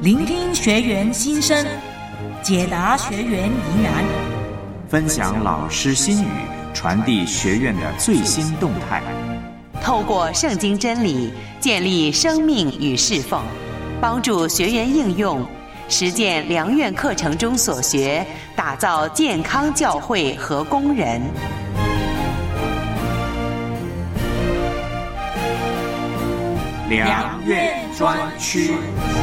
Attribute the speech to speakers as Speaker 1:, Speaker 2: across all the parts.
Speaker 1: 聆听学员心声，解答学员疑难，
Speaker 2: 分享老师心语，传递学院的最新动态。
Speaker 3: 透过圣经真理建立生命与侍奉，帮助学员应用实践良院课程中所学，打造健康教会和工人。
Speaker 2: 良院专区。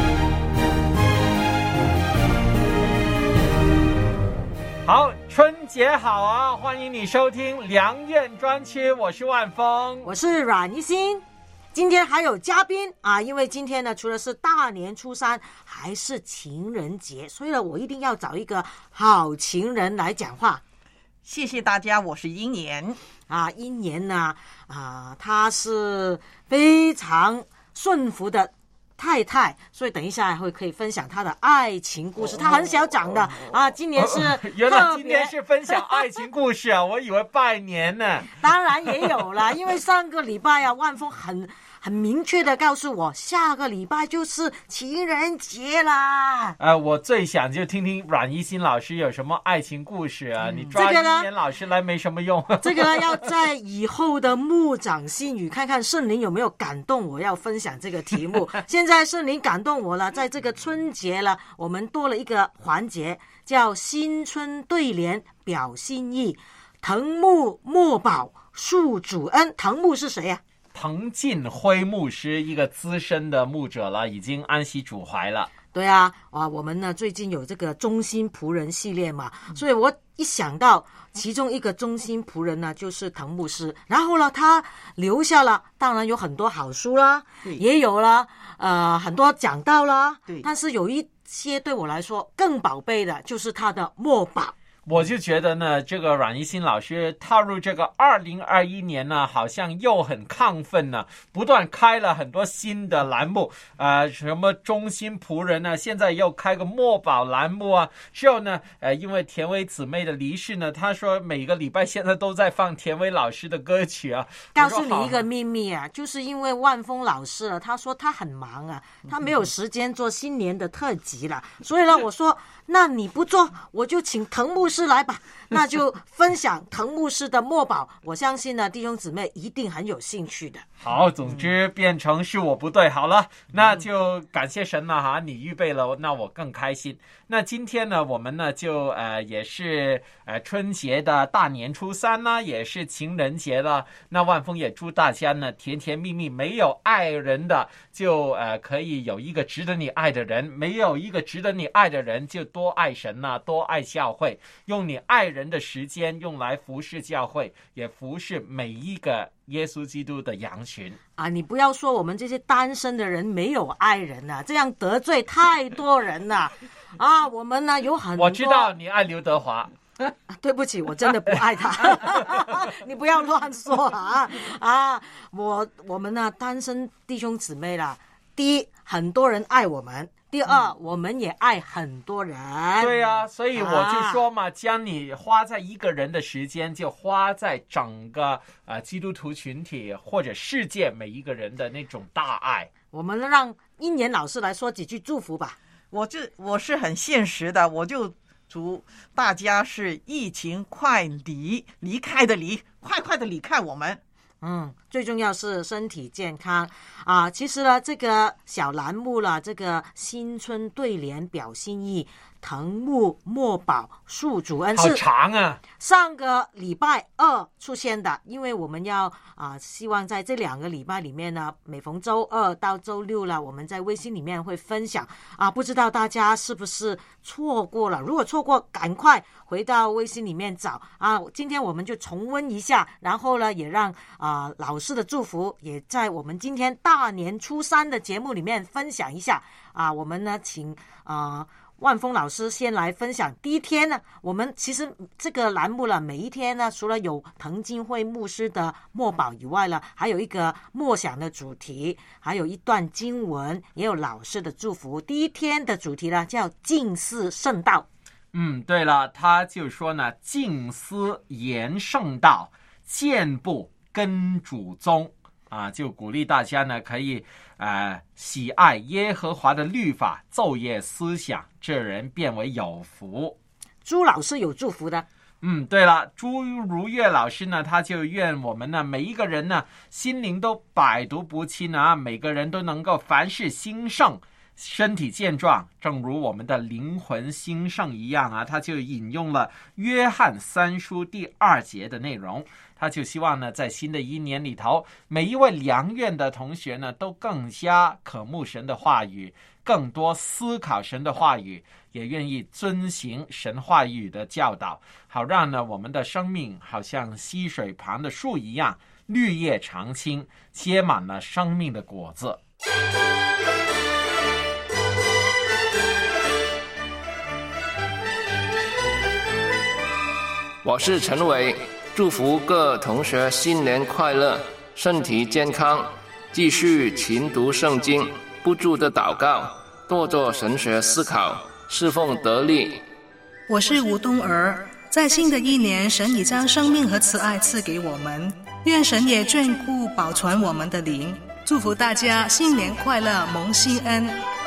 Speaker 4: 好，春节好啊！欢迎你收听良院专区，我是万峰，
Speaker 5: 我是阮一心。今天还有嘉宾啊，因为今天呢，除了是大年初三，还是情人节，所以呢，我一定要找一个好情人来讲话。
Speaker 6: 谢谢大家，我是英年
Speaker 5: 啊，英年呢，他是非常顺服的太太，所以等一下可以分享她的爱情故事。她很小长的啊，今年是
Speaker 4: 原来今天是分享爱情故事啊，我以为拜年呢。
Speaker 5: 当然也有啦，因为上个礼拜啊，万峰很明确的告诉我，下个礼拜就是情人节啦。
Speaker 4: 我最想就听听阮一心老师有什么爱情故事啊。你抓一年老师来没什么用。
Speaker 5: 这个呢，要在以后的牧长信语看看圣灵有没有感动我要分享这个题目。现在圣灵感动我了，在这个春节了，我们多了一个环节，叫新春对联表心意，藤木莫保树主恩。藤木是谁啊？
Speaker 4: 滕进辉牧师，一个资深的牧者了，已经安息主怀了。
Speaker 5: 对啊，我们呢最近有这个忠心仆人系列嘛，所以我一想到其中一个忠心仆人呢，就是滕牧师。然后呢，他留下了，当然有很多好书啦，也有了很多讲道啦。但是有一些对我来说更宝贝的，就是他的墨宝。
Speaker 4: 我就觉得呢，这个阮一心老师踏入这个2021年呢，好像又很亢奋呢，不断开了很多新的栏目，什么忠心仆人呢，现在又开个墨宝栏目啊。之后呢，因为田薇姊妹的离世呢，他说每个礼拜现在都在放田薇老师的歌曲啊。
Speaker 5: 告诉你一个秘密啊，就是因为万峰老师啊，他说他很忙啊，他没有时间做新年的特辑了，所以呢，我说那你不做，我就请滕牧师来吧，那就分享滕牧师的墨宝，我相信呢，弟兄姊妹一定很有兴趣的。
Speaker 4: 好，总之变成是我不对，好了，那就感谢神了哈，你预备了，那我更开心。那今天呢，我们呢就也是春节的大年初三呢，也是情人节了。那万峰也祝大家呢甜甜蜜蜜，没有爱人的就可以有一个值得你爱的人，没有一个值得你爱的人就多爱神啊，多爱教会，用你爱人的时间用来服侍教会，也服侍每一个耶稣基督的羊群
Speaker 5: 啊！你不要说我们这些单身的人没有爱人啊，这样得罪太多人了啊！我们呢有很多，
Speaker 4: 我知道你爱刘德华。
Speaker 5: 对不起，我真的不爱他。你不要乱说啊！我们呢单身弟兄姊妹啦，第一，很多人爱我们。第二，我们也爱很多人。
Speaker 4: 对啊，所以我就说嘛，将你花在一个人的时间，就花在整个基督徒群体或者世界每一个人的那种大爱。
Speaker 5: 我们让英年老师来说几句祝福吧。
Speaker 6: 我是很现实的，我就祝大家是疫情快离开的离，快快的离开我们。
Speaker 5: 最重要是身体健康啊！其实呢，这个小栏目了，这个新春对联表心意，藤木墨宝树主恩，
Speaker 4: 好长啊！
Speaker 5: 上个礼拜二出现的，因为我们要希望在这2个礼拜里面呢，每逢周二到周六了，我们在微信里面会分享不知道大家是不是错过了？如果错过，赶快回到微信里面找今天我们就重温一下，然后呢，也让老师的祝福也在我们今天大年初三的节目里面分享一下我们呢，请万峰老师先来分享。第一天呢，我们其实这个栏目了，每一天呢，除了有滕金辉牧师的墨宝以外呢，还有一个默想的主题，还有一段经文，也有老师的祝福。第一天的主题呢，叫敬思圣道。
Speaker 4: 对了，他就说呢，敬思言圣道，见不跟主宗。 就鼓励大家呢可以喜爱耶和华的律法，昼夜思想，这人变为有福。
Speaker 5: 朱老师有祝福的。
Speaker 4: 对了，朱如月老师呢，他就愿我们呢每一个人呢心灵都百毒不侵啊，每个人都能够凡事兴盛，身体健壮，正如我们的灵魂兴盛一样啊。他就引用了约翰3书第2节的内容，他就希望呢在新的一年里头，每一位良院的同学呢都更加渴慕神的话语，更多思考神的话语，也愿意遵行神话语的教导，好让呢我们的生命好像溪水旁的树一样，绿叶常青，结满了生命的果子。
Speaker 7: 我是陈伟，祝福各同学新年快乐，身体健康，继续勤读圣经，不住的祷告，多做神学思考，侍奉得力。
Speaker 8: 我是吴冬儿，在新的一年，神已将生命和慈爱赐给我们，愿神也眷顾保存我们的灵，祝福大家新年快乐，蒙新恩。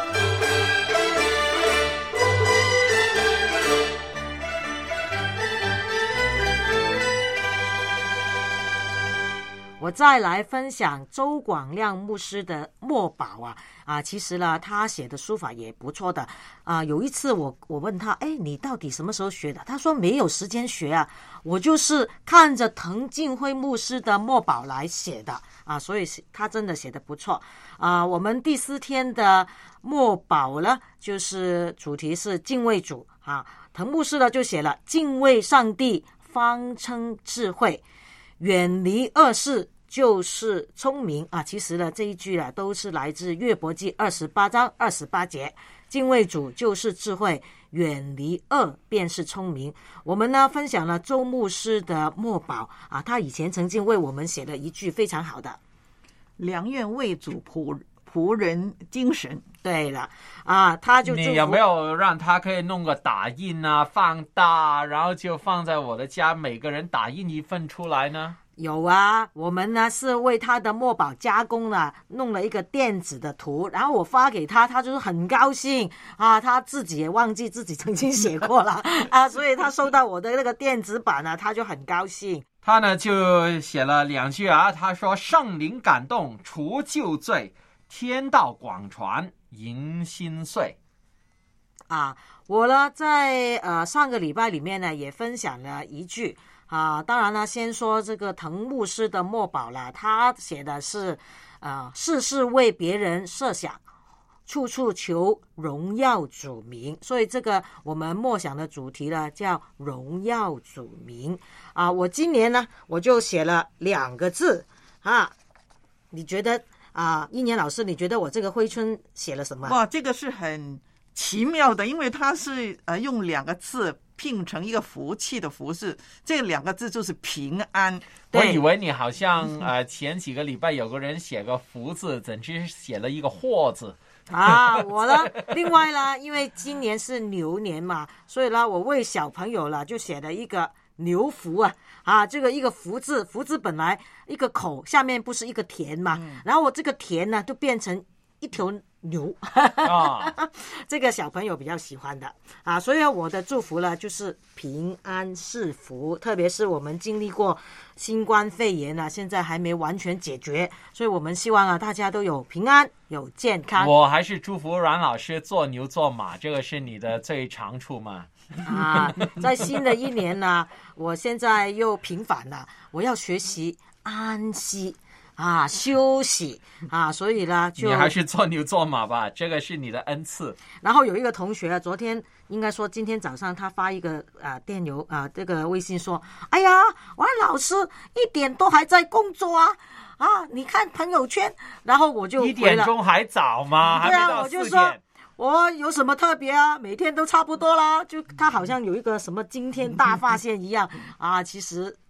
Speaker 5: 我再来分享周广亮牧师的墨宝其实呢他写的书法也不错的有一次我问他，你到底什么时候学的？他说没有时间学我就是看着滕敬辉牧师的墨宝来写的所以他真的写得不错我们第4天的墨宝呢，就是主题是敬畏主滕牧师呢就写了敬畏上帝，方称智慧，远离恶事就是聪明其实呢这一句呢都是来自约伯记28章28节，敬畏主就是智慧，远离恶便是聪明。我们呢分享了周牧师的墨宝他以前曾经为我们写了一句非常好的，
Speaker 6: 良愿为主，仆人精神。
Speaker 5: 对了他就
Speaker 4: 你有没有让他可以弄个打印放大，然后就放在我的家，每个人打印一份出来呢？
Speaker 5: 有我们呢是为他的墨宝加工了，弄了一个电子的图，然后我发给他，他就是很高兴他自己也忘记自己曾经写过了所以他收到我的那个电子版他就很高兴。
Speaker 4: 他呢就写了2句他说圣灵感动除旧罪，天道广传迎新岁
Speaker 5: 我呢在上个礼拜里面呢也分享了一句当然了，先说这个滕牧师的墨宝了，他写的是事事为别人设想，处处求荣耀主名，所以这个我们默想的主题呢叫荣耀主名我今年呢我就写了2个字你觉得一年老师，你觉得我这个挥春写了什么？
Speaker 6: 哇，这个是很奇妙的，因为它是用2个字拼成一个福气的福字，这2个字就是平安。
Speaker 4: 我以为你好像前几个礼拜有个人写个福字，怎知写了一个祸字
Speaker 5: 我呢另外呢因为今年是牛年嘛，所以呢我为小朋友了就写了一个牛福这个一个福字，福字本来一个口下面不是一个田嘛然后我这个田呢就变成一条牛这个小朋友比较喜欢的所以我的祝福呢就是平安是福，特别是我们经历过新冠肺炎现在还没完全解决，所以我们希望大家都有平安有健康。
Speaker 4: 我还是祝福阮老师做牛做马，这个是你的最长处嘛
Speaker 5: 在新的一年呢我现在又平反了，我要学习安息休息所以呢就
Speaker 4: 你还是做牛做马吧，这个是你的恩赐。
Speaker 5: 然后有一个同学昨天应该说今天早上他发一个电邮这个微信说，哎呀王老师1点都还在工作你看朋友圈，然后我就回了
Speaker 4: 1点钟还早吗？还没到4点。
Speaker 5: 我就说我有什么特别每天都差不多啦，就他好像有一个什么惊天大发现一样其实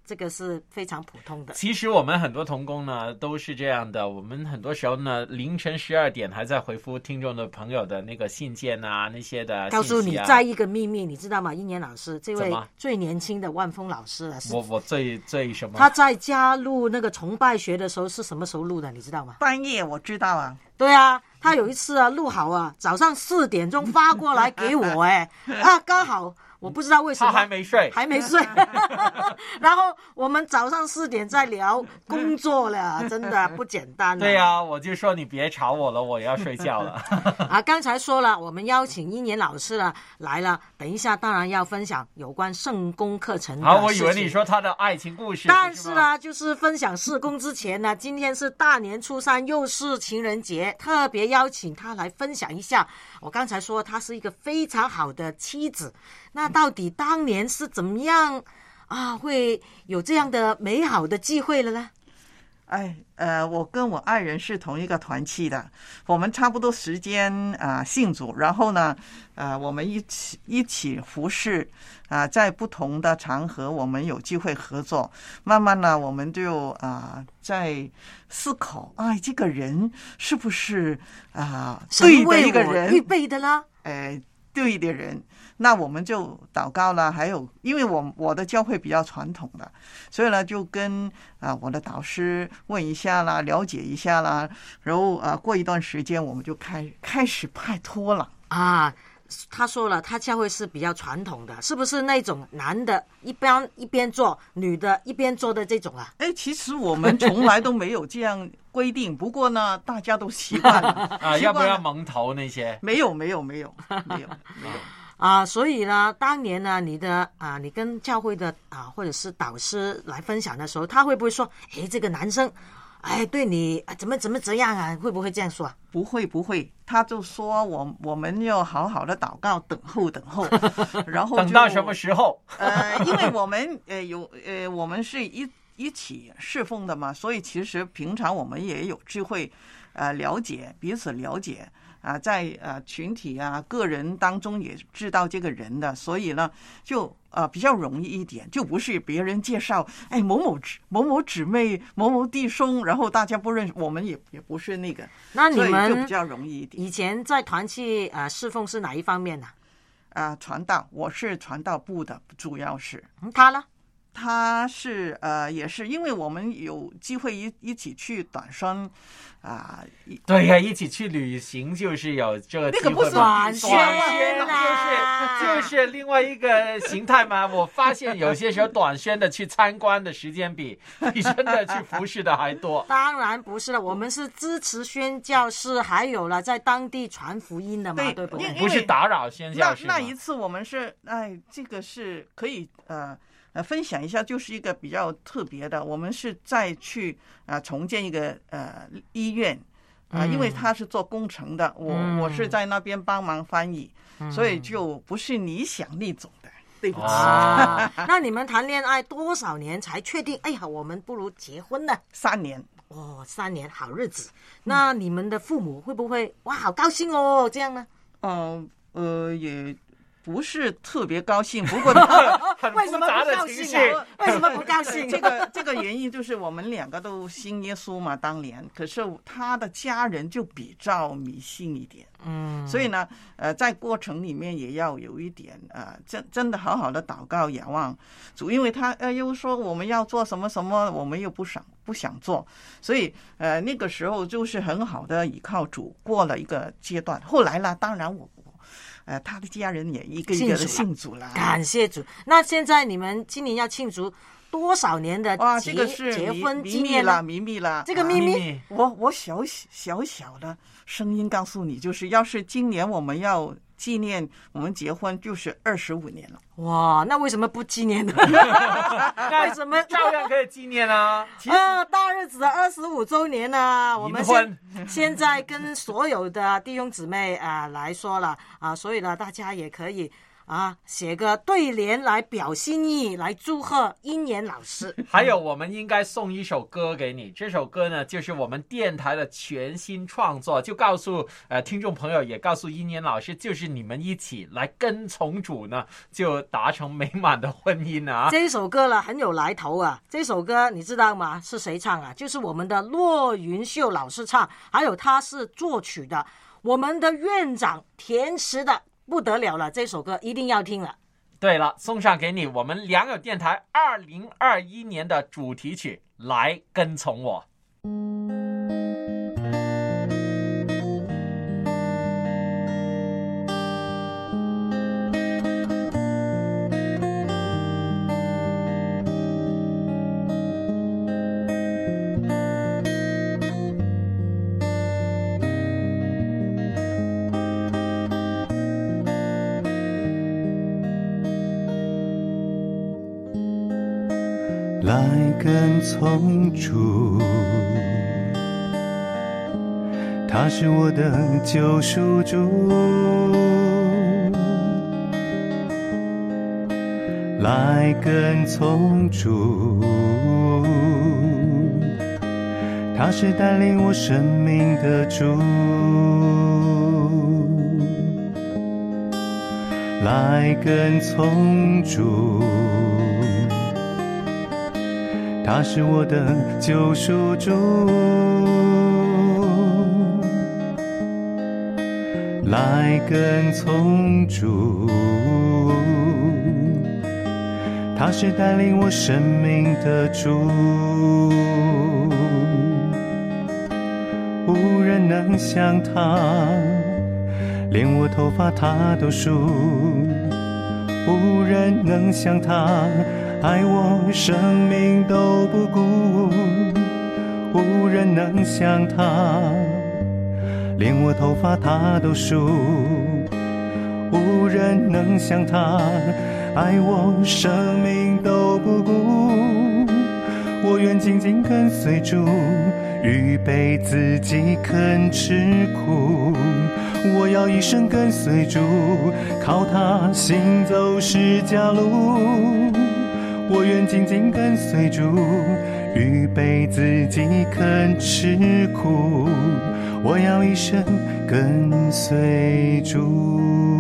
Speaker 5: 这个是非常普通的。
Speaker 4: 其实我们很多同工呢都是这样的，我们很多时候呢凌晨12点还在回复听众的朋友的那个信件啊，那些的信息啊。
Speaker 5: 告诉你在一个秘密，你知道吗？一年老师这位
Speaker 4: 怎么
Speaker 5: 最年轻的万峰老师啊，
Speaker 4: 我最什么？
Speaker 5: 他在加入那个崇拜学的时候是什么时候录的？你知道吗？
Speaker 6: 半夜我知道啊。
Speaker 5: 对啊，他有一次啊录好啊，早上4点钟发过来给我刚好。我不知道为什么
Speaker 4: 他还没睡
Speaker 5: 然后我们早上4点在聊工作了，真的不简单。
Speaker 4: 对啊，我就说你别吵我了，我要睡觉了
Speaker 5: 刚才说了，我们邀请一年老师了来了，等一下当然要分享有关圣工课程的事情。
Speaker 4: 我以为你说他的爱情故事。
Speaker 5: 但是呢，就是分享事工之前呢，今天是大年初3，又是情人节，特别邀请他来分享一下。我刚才说他是一个非常好的妻子，那到底当年是怎么样会有这样的美好的机会了呢？
Speaker 6: 我跟我爱人是同一个团契的，我们差不多时间信主，然后呢我们一起服侍在不同的场合我们有机会合作，慢慢呢我们就在思考这个人是不是对的一个人，
Speaker 5: 预备的啦，
Speaker 6: 对的人，那我们就祷告了。还有因为我的教会比较传统的，所以呢就跟我的导师问一下啦，了解一下啦，然后过一段时间我们就开始派托了
Speaker 5: 他说了，他教会是比较传统的，是不是那种男的一边做，女的一边做的这种啊？
Speaker 6: 其实我们从来都没有这样规定，不过呢，大家都习惯了
Speaker 4: 要不要蒙头那些？
Speaker 6: 没有
Speaker 5: 所以呢，当年呢，你跟教会的或者是导师来分享的时候，他会不会说，这个男生对你怎样啊？会不会这样说啊？
Speaker 6: 不会，他就说我们要好好的祷告，等候，然后
Speaker 4: 等到什么时候？
Speaker 6: 因为我们我们是一起侍奉的嘛，所以其实平常我们也有机会彼此了解在群体个人当中也知道这个人的，所以呢就比较容易一点，就不是别人介绍某某姊妹某某弟兄，然后大家不认识，我们也不是那个，
Speaker 5: 那你们
Speaker 6: 所以就比较容易一点。
Speaker 5: 以前在团契侍奉是哪一方面呢？
Speaker 6: 传道，我是传道部的，主要是。
Speaker 5: 他呢？
Speaker 6: 他是也是因为我们有机会一起去短宣
Speaker 4: 对呀，一起去旅行就是有这个机会。
Speaker 6: 那个不是短宣
Speaker 4: 就是另外一个形态嘛。我发现有些时候短宣的去参观的时间比真的去服侍的还多。
Speaker 5: 当然不是了，我们是支持宣教士，还有了在当地传福音的嘛，对不对？
Speaker 4: 不是打扰宣教士。
Speaker 6: 那一次我们是这个是可以分享一下，就是一个比较特别的，我们是再去重建一个医院因为他是做工程的，我是在那边帮忙翻译，所以就不是你想那种的，对不起。
Speaker 5: 那你们谈恋爱多少年才确定我们不如结婚呢
Speaker 6: ？3年。
Speaker 5: 3年好日子。那你们的父母会不会好高兴哦这样呢？
Speaker 6: 也不是特别高兴，不过
Speaker 4: 很复杂的情绪。
Speaker 5: 为什么不高兴？
Speaker 6: 这个原因就是我们2个都信耶稣嘛，当年，可是他的家人就比较迷信一点，所以呢，在过程里面也要有一点真的好好的祷告仰望主，因为他又说我们要做什么什么，我们又不想做，所以那个时候就是很好的依靠主，过了一个阶段。后来呢，当然他的家人也一个一个的信主了，
Speaker 5: 感谢主。那现在你们今年要庆祝多少年的
Speaker 6: 这个是
Speaker 5: 结婚纪念了？
Speaker 6: 秘密了，
Speaker 5: 这个秘密，
Speaker 6: 我小的声音告诉你，就是要是今年我们要纪念我们结婚，就是25年了。
Speaker 5: 哇，那为什么不纪念呢？为什么
Speaker 4: 照样可以纪念啊？
Speaker 5: 大日子的25周年呢？我们现在跟所有的弟兄姊妹来说了所以呢，大家也可以写个对联来表心意，来祝贺殷妍老师。
Speaker 4: 还有我们应该送一首歌给你，这首歌呢就是我们电台的全新创作，就告诉听众朋友，也告诉殷妍老师，就是你们一起来跟从主呢，就达成美满的婚姻啊。
Speaker 5: 这首歌呢很有来头啊，这首歌你知道吗？是谁唱啊？就是我们的骆云秀老师唱，还有他是作曲的，我们的院长填词的，不得了了，这首歌一定要听了。
Speaker 4: 对了，送上给你我们良友电台2021年的主题曲《来跟从我》。
Speaker 9: 来跟从主，他是我的救赎主。来跟从主，他是带领我生命的主。来跟从主，他是我的救赎主。来跟从主，他是带领我生命的主。无人能像他，连我头发他都数。无人能像他，爱我生命都不顾。无人能像他，连我头发他都数。无人能像他，爱我生命都不顾。我愿紧紧跟随主，预备自己肯吃苦。我要一生跟随主，靠他行走十架路。我愿紧紧跟随主，预备自己肯吃苦。我要一生跟随主。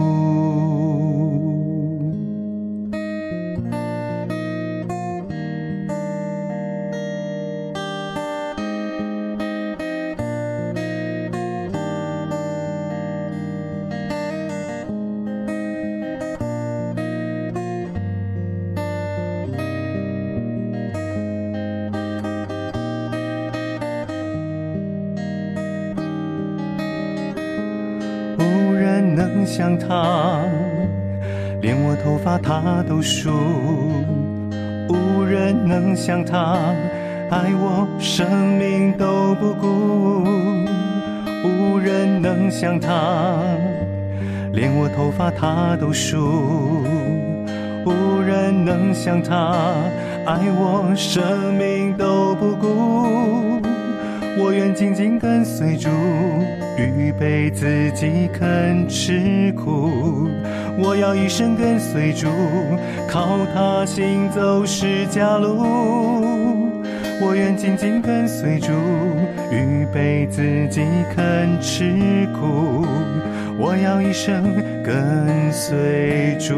Speaker 9: 像他，连我头发他都数。无人能像他，爱我生命都不顾。无人能像他，连我头发他都数。无人能像他，爱我生命都不顾。我愿紧紧跟随主，预备自己肯吃苦。我要一生跟随主，靠他行走十架路。我愿紧紧跟随主，预备自己肯吃苦。我要一生跟随主。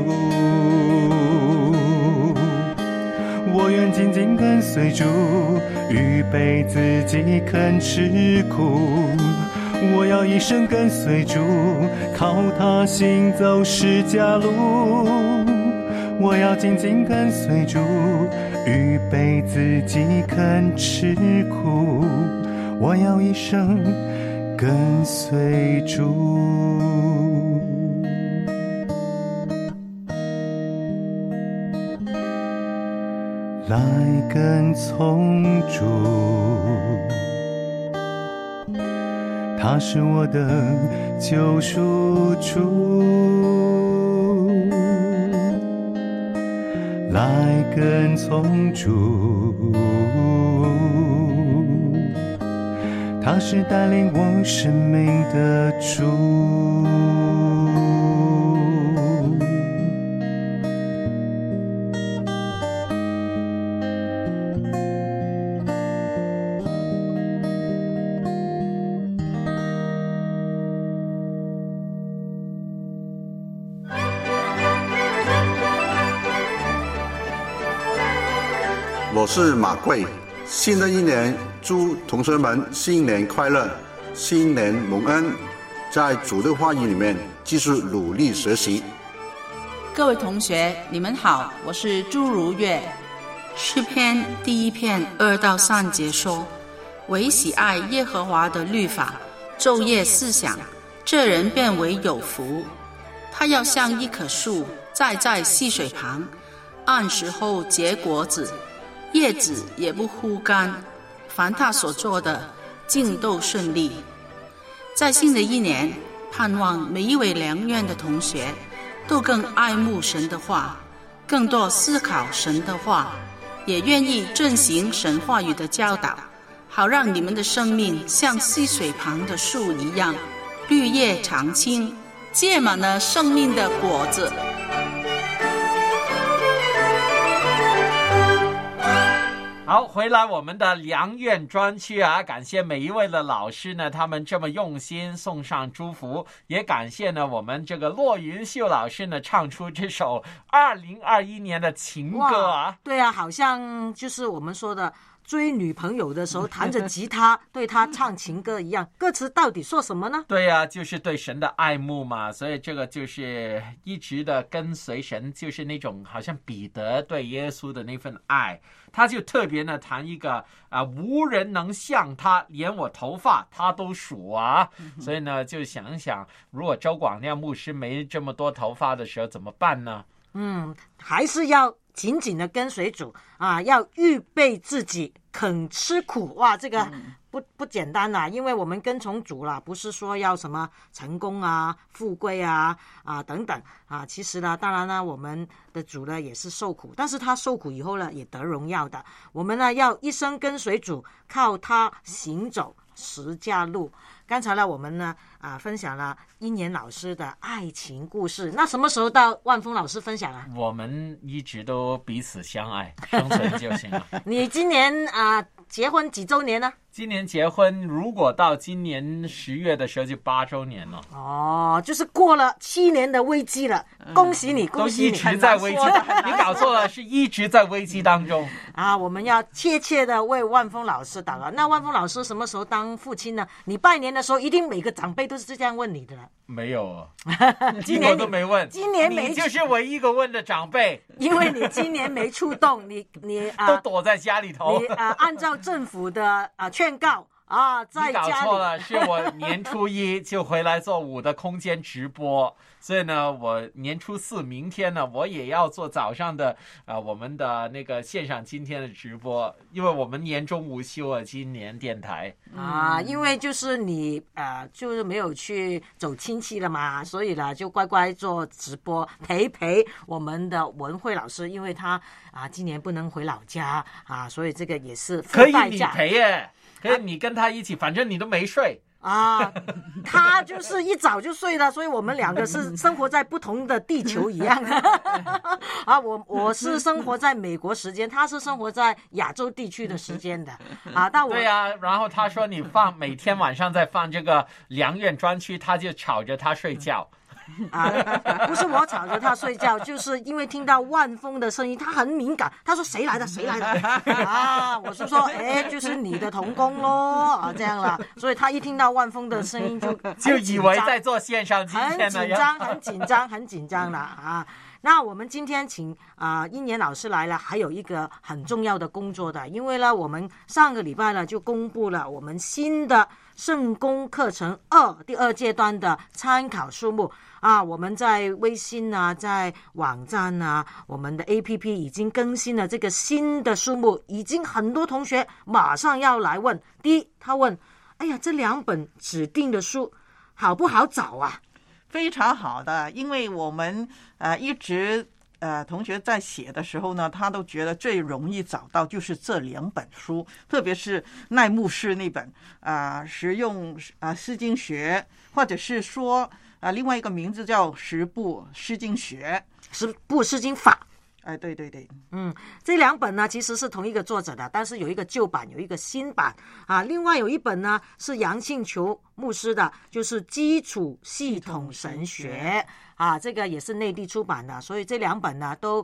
Speaker 9: 我愿紧紧跟随主，预备自己肯吃苦。我要一生跟随主，靠他行走十架路。我要紧紧跟随主，预备自己肯吃苦。我要一生跟随主。来跟从主，他是我的救赎主。来跟从主，他是带领我生命的主。
Speaker 10: 我是马贵。新的一年，祝同学们新年快乐，新年蒙恩，在主的话语里面继续努力学习。
Speaker 11: 各位同学，你们好，我是朱如月。诗篇第1篇2到3节说：唯喜爱耶和华的律法，昼夜思想，这人便为有福。他要像一棵树栽在溪水旁，按时候结果子，叶子也不枯干，凡他所做的尽都顺利。在新的一年，盼望每一位良院的同学都更爱慕神的话，更多思考神的话，也愿意遵行神话语的教导，好让你们的生命像溪水旁的树一样，绿叶常青，结满了生命的果子。
Speaker 4: 好，回来我们的良院专区啊，感谢每一位的老师呢，他们这么用心送上祝福，也感谢呢我们这个骆云秀老师呢唱出这首2021年的情歌啊。
Speaker 5: 对啊，好像就是我们说的追女朋友的时候弹着吉他对她唱情歌一样，歌词到底说什么呢？
Speaker 4: 对啊，就是对神的爱慕嘛，所以这个就是一直的跟随神，就是那种好像彼得对耶稣的那份爱。他就特别呢谈一个无人能像他，连我头发他都数啊。所以呢就想一想，如果周广亮牧师没这么多头发的时候怎么办呢？
Speaker 5: 还是要紧紧的跟随主啊，要预备自己肯吃苦。哇，这个不简单啦，因为我们跟从主啦，不是说要什么成功啊、富贵啊等等啊。其实呢，当然呢，我们的主呢也是受苦，但是他受苦以后呢，也得荣耀的。我们呢要一生跟随主，靠他行走十架路。刚才呢，我们呢分享了一年老师的爱情故事。那什么时候到万峰老师分享啊？
Speaker 4: 我们一直都彼此相爱，生存就行了。
Speaker 5: 你今年结婚几周年呢？
Speaker 4: 今年结婚，如果到今年10月的时候就8周年了。
Speaker 5: 哦，就是过了7年的危机了，恭喜你，恭喜你！
Speaker 4: 都一直在危机，你搞错了，是一直在危机当中
Speaker 5: 啊！我们要切切的为万峰老师祷告。那万峰老师什么时候当父亲呢？你拜年的时候，一定每个长辈都是这样问你的。
Speaker 4: 没有，
Speaker 5: 今年
Speaker 4: 我都没问。
Speaker 5: 今年没，
Speaker 4: 你就是唯一一个问的长辈，
Speaker 5: 因为你今年没出动，你
Speaker 4: 都躲在家里头。
Speaker 5: 你按照政府的劝告。在家里。
Speaker 4: 你搞错了，是我年初1就回来做5的空间直播，所以呢，我年初4明天呢，我也要做早上的我们的那个线上今天的直播，因为我们年终午休啊，今年电台
Speaker 5: 因为就是你就是没有去走亲戚了嘛，所以呢就乖乖做直播陪我们的文慧老师，因为他今年不能回老家所以这个也是附带价。
Speaker 4: 可以你陪耶。可是你跟他一起，反正你都没睡
Speaker 5: 他就是一早就睡了，所以我们2个是生活在不同的地球一样我是生活在美国时间，他是生活在亚洲地区的时间的但我
Speaker 4: 对啊，然后他说你每天晚上在放这个良院专区，他就吵着他睡觉
Speaker 5: 不是我吵着他睡觉，就是因为听到万峰的声音，他很敏感。他说谁来的？我是说，就是你的同工咯这样了。所以他一听到万峰的声音就
Speaker 4: 以为在做线上今天
Speaker 5: 很紧张了那我们今天请一年老师来了，还有一个很重要的工作的，因为呢，我们上个礼拜呢就公布了我们新的圣工课程2第2阶段的参考书目我们在微信在网站我们的 APP 已经更新了这个新的书目，已经很多同学马上要来问。第一，他问：哎呀，这2本指定的书好不好找啊？
Speaker 6: 非常好的，因为我们一直同学在写的时候呢，他都觉得最容易找到就是这2本书，特别是奈牧师那本实用诗经学，或者是说另外一个名字叫10部诗经学
Speaker 5: ，10部诗经法。
Speaker 6: 对，
Speaker 5: 这2本呢其实是同一个作者的，但是有一个旧版，有一个新版另外有一本呢是杨庆球牧师的，就是基础系统神学这个也是内地出版的，所以这2本呢都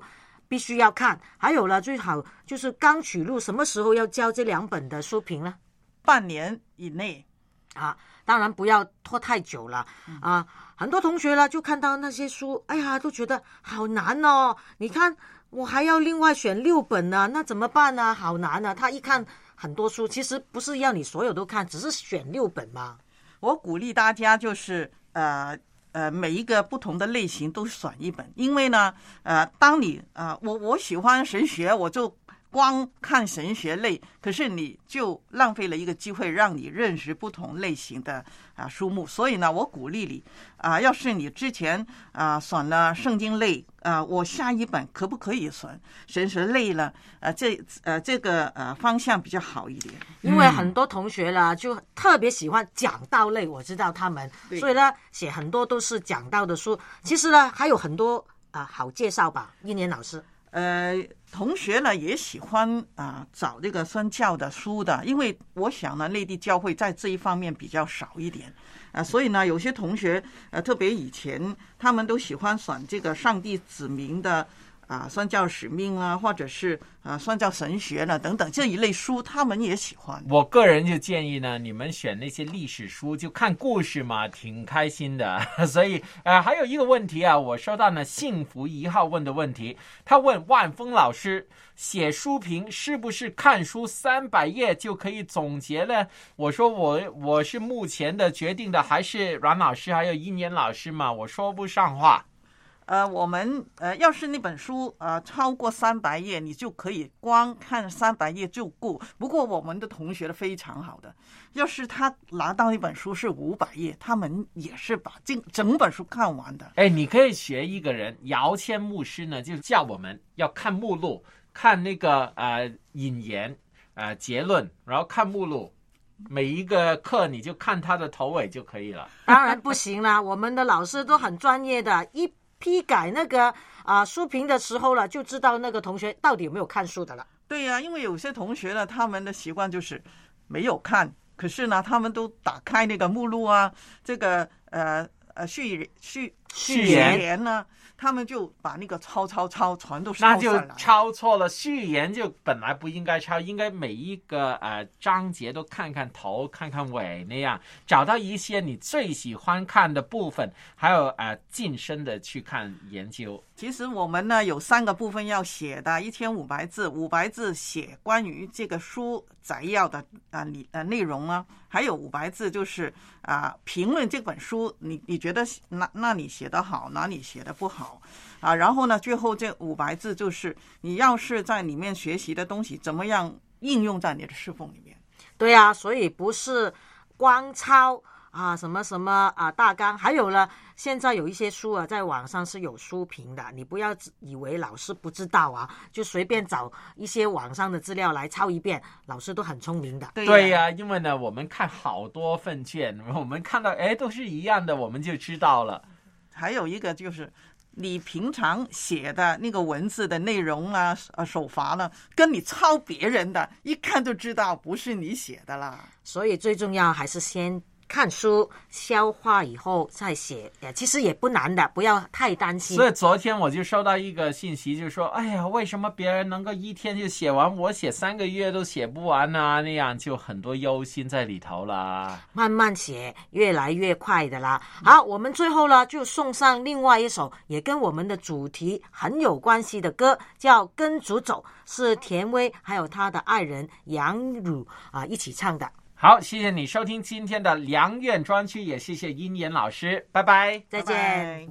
Speaker 5: 必须要看。还有了，最好就是刚取录什么时候要交这2本的书评呢？
Speaker 6: 半年以内
Speaker 5: 啊，当然不要拖太久了啊。很多同学呢就看到那些书，哎呀，都觉得好难哦。你看我还要另外选6本呢，那怎么办呢？好难啊。他一看很多书，其实不是要你所有都看，只是选6本嘛。
Speaker 6: 我鼓励大家就是每一个不同的类型都选1本，因为呢当你我喜欢神学，我就光看神学类，可是你就浪费了一个机会让你认识不同类型的书目。所以呢，我鼓励你要是你之前选了圣经类我下一本可不可以选神学类了？这个方向比较好一点。
Speaker 5: 因为很多同学呢就特别喜欢讲道类，我知道他们，所以呢写很多都是讲道的书。其实呢还有很多好介绍吧，一年老师。
Speaker 6: 同学呢也喜欢找这个宣教的书的，因为我想呢内地教会在这一方面比较少一点所以呢有些同学特别以前他们都喜欢选这个上帝指明的宣教使命啊，或者是宣教神学了等等这一类书，他们也喜欢。
Speaker 4: 我个人就建议呢，你们选那些历史书，就看故事嘛，挺开心的。所以还有一个问题我收到呢幸福1号问的问题，他问万峰老师，写书评是不是看书300页就可以总结了？我说我是目前的决定的，还是阮老师还有一年老师嘛，我说不上话。
Speaker 6: 我们要是那本书超过300页，你就可以光看300页就够。不过我们的同学非常好的，要是他拿到一本书是500页，他们也是把整本书看完的。
Speaker 4: 你可以学一个人，姚谦牧师呢，就叫我们要看目录，看那个引言结论，然后看目录。每一个课你就看他的头尾就可以了。
Speaker 5: 当然不行啦，我们的老师都很专业的，一批改那个书评的时候了，就知道那个同学到底有没有看书的了。
Speaker 6: 对呀，因为有些同学呢，他们的习惯就是没有看，可是呢，他们都打开那个目录这个序言呢，他们就把那个抄全都抄下来，
Speaker 4: 那就抄错了。序言就本来不应该抄，应该每一个章节都看看头看看尾，那样找到一些你最喜欢看的部分，还有近身的去看研究。
Speaker 6: 其实我们呢有3个部分要写的，1500字，500字写关于这个书摘要的内容还有500字就是评论这本书，你觉得那里写得好，哪里写得不好然后呢最后这500字就是你要是在里面学习的东西怎么样应用在你的侍奉里面。
Speaker 5: 对所以不是光抄什么什么大纲。还有呢，现在有一些书在网上是有书评的，你不要以为老师不知道就随便找一些网上的资料来抄一遍，老师都很聪明的。
Speaker 4: 对呀，因为呢我们看好多份卷，我们看到都是一样的，我们就知道了。
Speaker 6: 还有一个就是你平常写的那个文字的内容手法呢，跟你抄别人的一看就知道不是你写的啦。
Speaker 5: 所以最重要还是先看书消化以后再写，其实也不难的，不要太担心。
Speaker 4: 所以昨天我就收到一个信息，就说哎呀，为什么别人能够1天就写完，我写3个月都写不完那样就很多忧心在里头啦。
Speaker 5: 慢慢写越来越快的啦。好，我们最后呢就送上另外一首也跟我们的主题很有关系的歌，叫跟主走，是田薇还有他的爱人杨汝一起唱的。
Speaker 4: 好，谢谢你收听今天的良苑专区，也谢谢殷言老师，拜拜，
Speaker 5: 再见。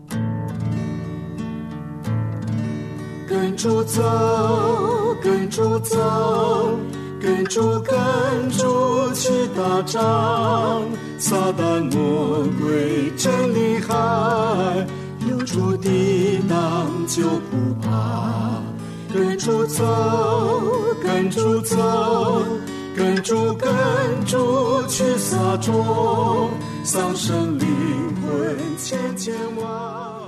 Speaker 12: 跟主走，跟主走，跟主去打仗，撒旦魔鬼真厉害，有主抵挡就不怕。跟主走，跟主走，跟主去撒种，丧生灵魂千万。